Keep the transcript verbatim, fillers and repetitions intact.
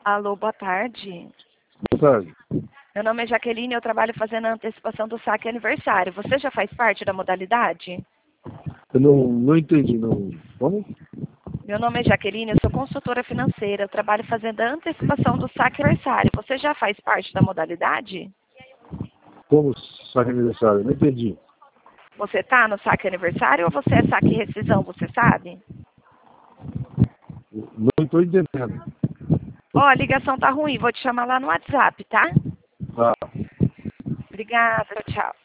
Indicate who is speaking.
Speaker 1: Alô, boa tarde.
Speaker 2: Boa tarde.
Speaker 1: Meu nome é Jaqueline, eu trabalho fazendo a antecipação do saque aniversário. Você já faz parte da modalidade?
Speaker 2: Eu não, não entendi, não. Como?
Speaker 1: Meu nome é Jaqueline, eu sou consultora financeira, eu trabalho fazendo a antecipação do saque aniversário. Você já faz parte da modalidade?
Speaker 2: Como saque aniversário? Não entendi.
Speaker 1: Você está no saque aniversário ou você é saque e rescisão, você sabe?
Speaker 2: Não estou entendendo.
Speaker 1: Ó, a ligação tá ruim, vou te chamar lá no WhatsApp, tá?
Speaker 2: Tá.
Speaker 1: Obrigada, tchau.